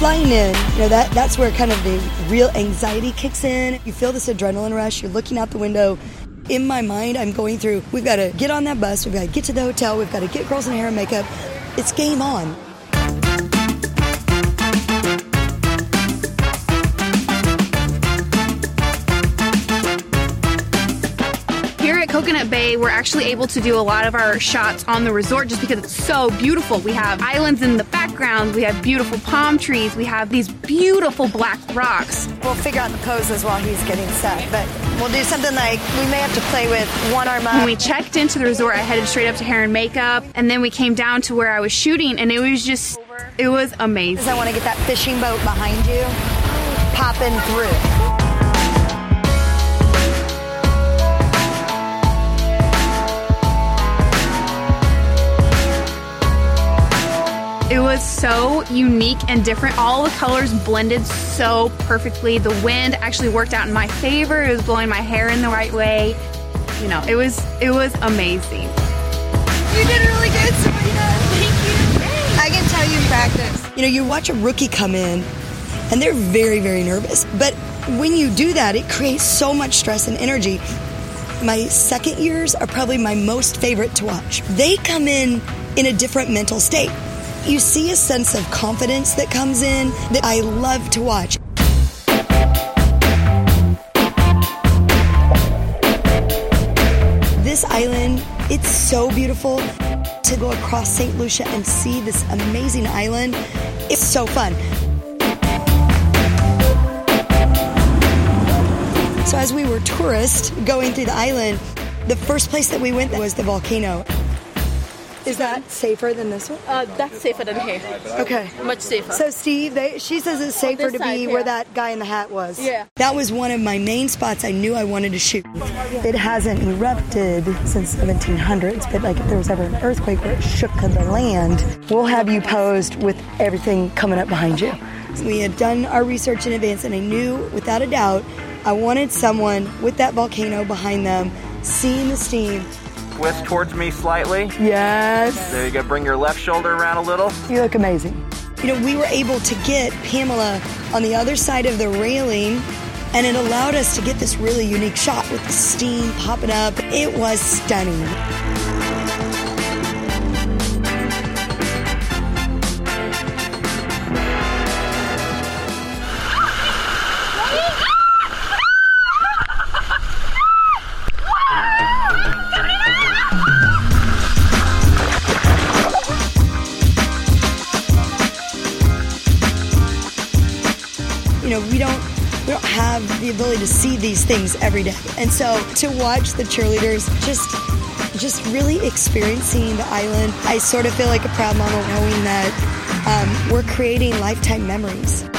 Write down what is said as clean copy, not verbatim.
flying in, that's where kind of the real anxiety kicks in. You feel this adrenaline rush. You're looking out the window. In my mind, I'm going through, we've got to get on that bus. We've got to get to the hotel. We've got to get girls in hair and makeup. It's game on. Here at Coconut Bay, we're actually able to do a lot of our shots on the resort just because it's so beautiful. We have islands in the background, we have beautiful palm trees, we have these beautiful black rocks. We'll figure out the poses while he's getting set, but we'll do something like we may have to play with one arm up. When we checked into the resort, I headed straight up to hair and makeup, and then we came down to where I was shooting, and it was amazing. I want to get that fishing boat behind you, popping through. It was so unique and different. All the colors blended so perfectly. The wind actually worked out in my favor. It was blowing my hair in the right way. It was amazing. You did really good, Serena. Thank you. I can tell you practice. You watch a rookie come in, and they're very, very nervous. But when you do that, it creates so much stress and energy. My second years are probably my most favorite to watch. They come in a different mental state. You see a sense of confidence that comes in that I love to watch. This island, it's so beautiful. To go across St. Lucia and see this amazing island, it's so fun. So as we were tourists going through the island, the first place that we went was the volcano. Is that safer than this one? That's safer than here. Okay. Much safer. So Steve, she says it's safer to be where that guy in the hat was. Yeah. That was one of my main spots I knew I wanted to shoot. It hasn't erupted since 1700s, but like if there was ever an earthquake where it shook the land, we'll have you posed with everything coming up behind you. So we had done our research in advance, and I knew without a doubt I wanted someone with that volcano behind them, seeing the steam. Twist towards me slightly. Yes. There you go. Bring your left shoulder around a little. You look amazing. We were able to get Pamela on the other side of the railing, and it allowed us to get this really unique shot with the steam popping up. It was stunning. We don't have the ability to see these things every day. And so to watch the cheerleaders just really experiencing the island, I sort of feel like a proud mama knowing that we're creating lifetime memories.